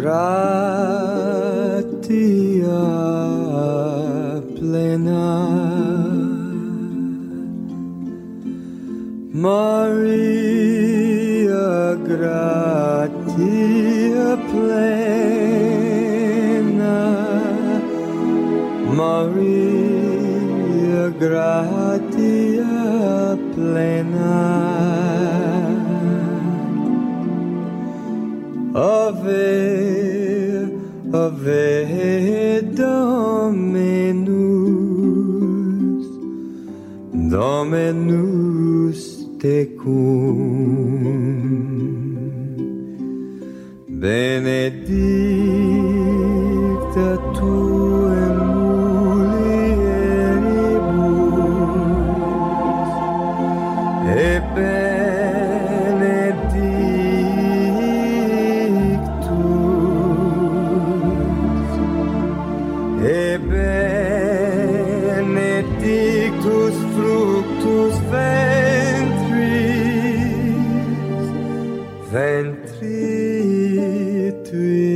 gratia plena, Maria gratia plena, Maria gratia plena, Ave, Ave Dominus, Dominus tecum, benedicta tu in mulieribus, et benedictus fructus ventris tui,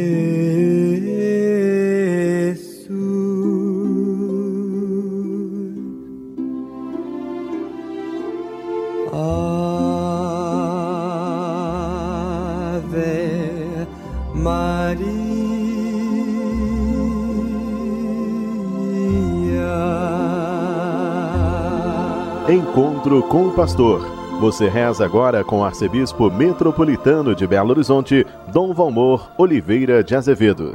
Iesus. Ave Maria. Encontro com o Pastor. Você reza agora com o arcebispo metropolitano de Belo Horizonte, Dom Valmor Oliveira de Azevedo.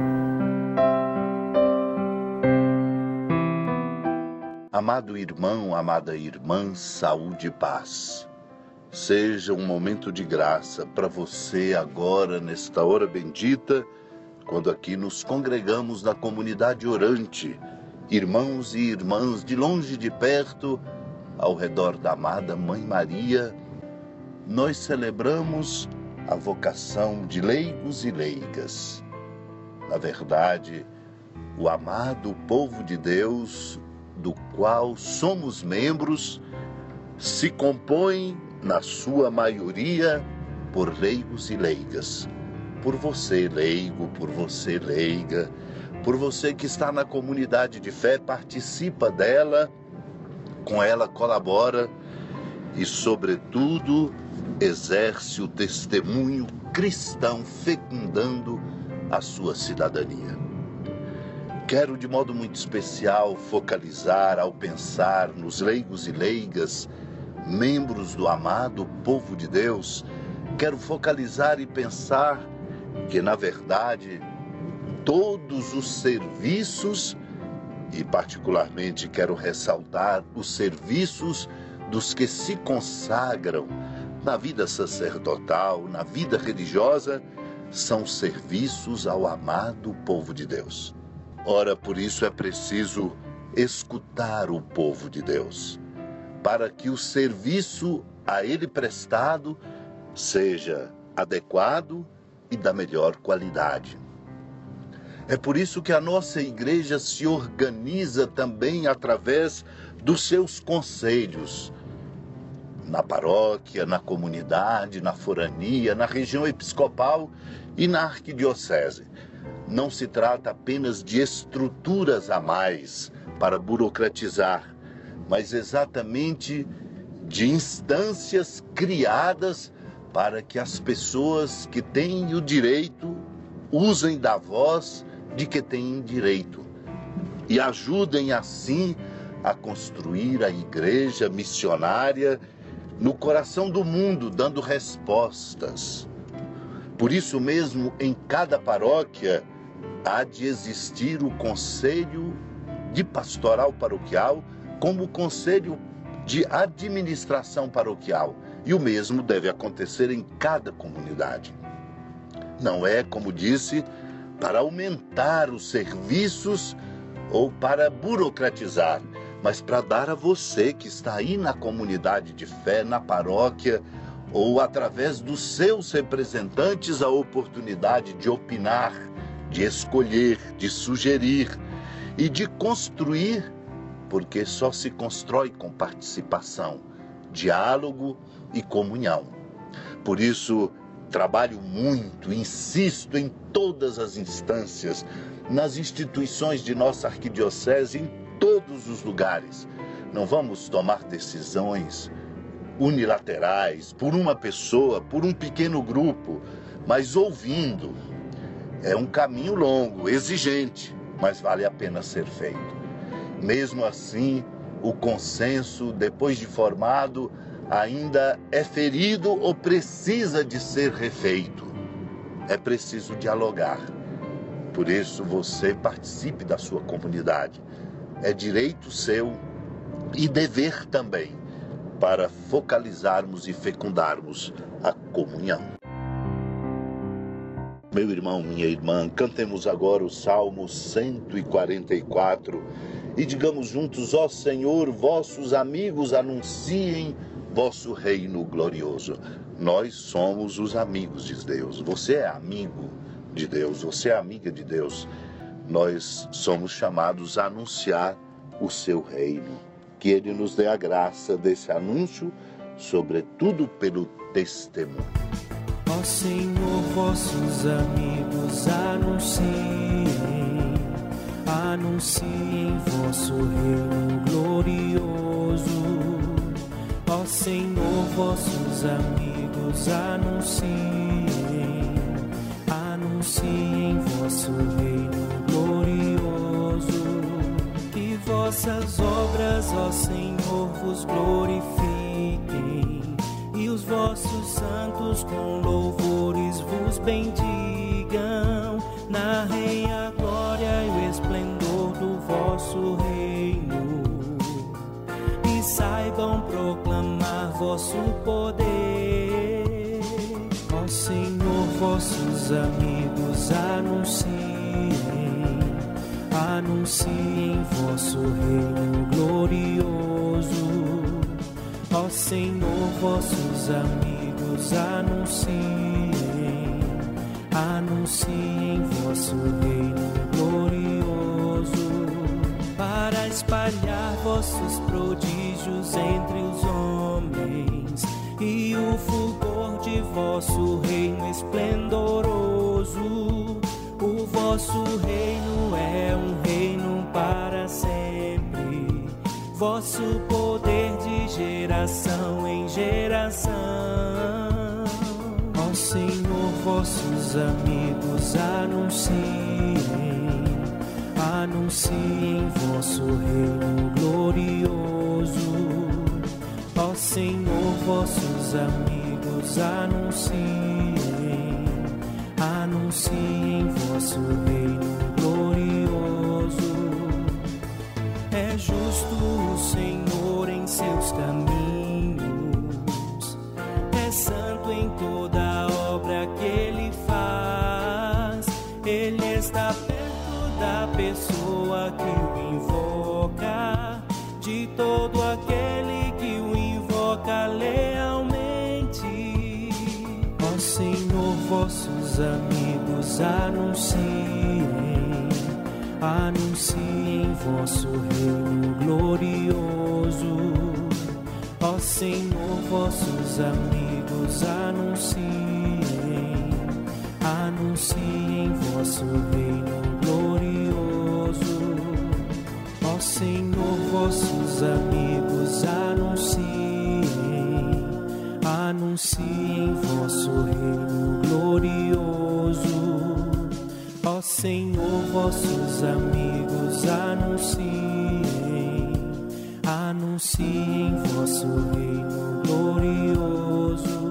Amado irmão, amada irmã, saúde e paz. Seja um momento de graça para você agora, nesta hora bendita, quando aqui nos congregamos na comunidade orante, irmãos e irmãs de longe e de perto, ao redor da amada Mãe Maria, nós celebramos a vocação de leigos e leigas. Na verdade, o amado povo de Deus, do qual somos membros, se compõe, na sua maioria, por leigos e leigas. Por você, leigo, por você, leiga, por você que está na comunidade de fé, participa dela, com ela colabora e, sobretudo, exerce o testemunho cristão fecundando a sua cidadania. Quero, de modo muito especial, focalizar ao pensar nos leigos e leigas, membros do amado povo de Deus, quero focalizar e pensar que, na verdade, todos os serviços, e particularmente quero ressaltar os serviços dos que se consagram na vida sacerdotal, na vida religiosa, são serviços ao amado povo de Deus. Ora, por isso é preciso escutar o povo de Deus, para que o serviço a ele prestado seja adequado e da melhor qualidade. É por isso que a nossa igreja se organiza também através dos seus conselhos, na paróquia, na comunidade, na forania, na região episcopal e na arquidiocese. Não se trata apenas de estruturas a mais para burocratizar, mas exatamente de instâncias criadas para que as pessoas que têm o direito usem da voz de que têm direito e ajudem assim a construir a igreja missionária no coração do mundo, dando respostas. Por isso mesmo, em cada paróquia há de existir o conselho de pastoral paroquial como o conselho de administração paroquial, e o mesmo deve acontecer em cada comunidade. Não é, como disse, para aumentar os serviços ou para burocratizar, mas para dar a você que está aí na comunidade de fé, na paróquia, ou através dos seus representantes, a oportunidade de opinar, de escolher, de sugerir e de construir, porque só se constrói com participação, diálogo e comunhão. Por isso, trabalho muito, insisto em todas as instâncias, nas instituições de nossa arquidiocese, em todos os lugares. Não vamos tomar decisões unilaterais, por uma pessoa, por um pequeno grupo, mas ouvindo. É um caminho longo, exigente, mas vale a pena ser feito. Mesmo assim, o consenso, depois de formado, ainda é ferido ou precisa de ser refeito. É preciso dialogar. Por isso, você participe da sua comunidade. É direito seu e dever também, para focalizarmos e fecundarmos a comunhão. Meu irmão, minha irmã, cantemos agora o Salmo 144 e digamos juntos: ó Senhor, vossos amigos anunciem vosso reino glorioso. Nós somos os amigos de Deus. Você é amigo de Deus, você é amiga de Deus. Nós somos chamados a anunciar o seu reino. Que Ele nos dê a graça desse anúncio, sobretudo pelo testemunho. Ó Senhor, vossos amigos anunciem vosso reino glorioso. Ó Senhor, vossos amigos anunciem vosso reino glorioso. Que vossas obras, ó Senhor, vos glorifiquem, e os vossos santos com louvores vos bendigam. Narrem a glória e o esplendor do vosso reino, e saibam proclamar vosso poder. Ó Senhor, vossos amigos anunciem vosso reino glorioso. Ó Senhor, vossos amigos anunciem vosso reino glorioso, para espalhar vossos prodígios entre os homens, e o fulgor de vosso reino esplendoroso. O vosso reino é um reino para sempre, vosso poder de geração em geração. Ó Senhor, vossos amigos anunciem vosso reino glorioso. Ó Senhor, vossos amigos anunciem vosso reino glorioso. É justo o Senhor em seus caminhos, é santo em toda a obra que Ele faz. Ele está perto da pessoa que o invoca, de todo aquele que o invoca lealmente. Ó Senhor, vossos amigos anunciem vosso reino glorioso. Ó Senhor, vossos amigos anunciem vosso reino glorioso. Ó Senhor, vossos amigos anunciem vosso reino glorioso. Ó Senhor, vossos amigos anunciem vosso reino glorioso.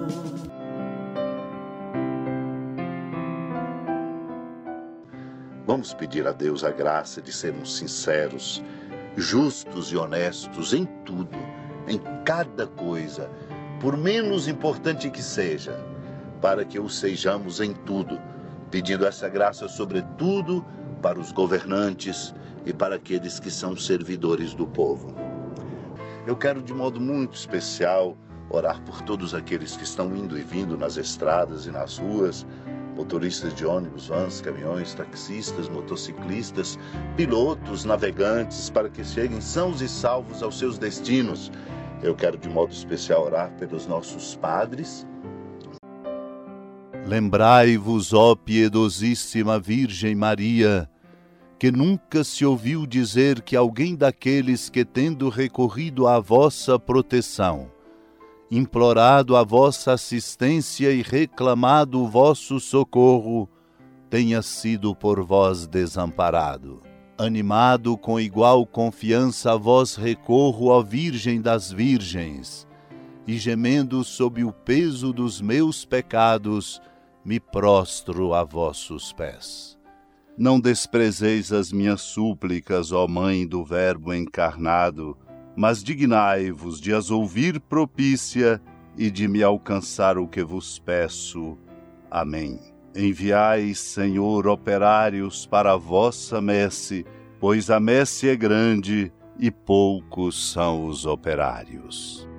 Vamos pedir a Deus a graça de sermos sinceros, justos e honestos em tudo, em cada coisa, por menos importante que seja, para que o sejamos em tudo, pedindo essa graça sobretudo para os governantes e para aqueles que são servidores do povo. Eu quero de modo muito especial orar por todos aqueles que estão indo e vindo nas estradas e nas ruas, motoristas de ônibus, vans, caminhões, taxistas, motociclistas, pilotos, navegantes, para que cheguem sãos e salvos aos seus destinos. Eu quero de modo especial orar pelos nossos padres, Lembrai-vos, ó piedosíssima Virgem Maria, que nunca se ouviu dizer que alguém daqueles que, tendo recorrido à vossa proteção, implorado a vossa assistência e reclamado o vosso socorro, tenha sido por vós desamparado. Animado com igual confiança, a vós recorro, ó Virgem das Virgens, e gemendo sob o peso dos meus pecados, me prostro a vossos pés. Não desprezeis as minhas súplicas, ó Mãe do Verbo encarnado, mas dignai-vos de as ouvir propícia e de me alcançar o que vos peço. Amém. Enviai, Senhor, operários para a vossa messe, pois a messe é grande e poucos são os operários.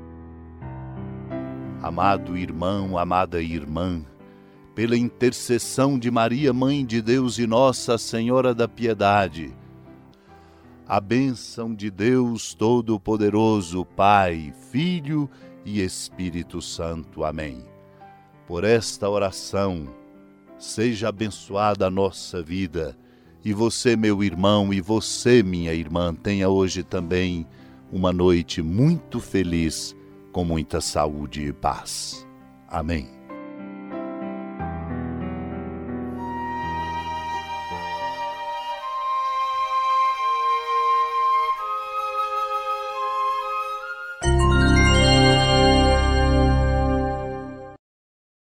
Amado irmão, amada irmã, pela intercessão de Maria, Mãe de Deus e Nossa Senhora da Piedade, a bênção de Deus Todo-Poderoso, Pai, Filho e Espírito Santo. Amém. Por esta oração, seja abençoada a nossa vida, e você, meu irmão, e você, minha irmã, tenha hoje também uma noite muito feliz, com muita saúde e paz. Amém.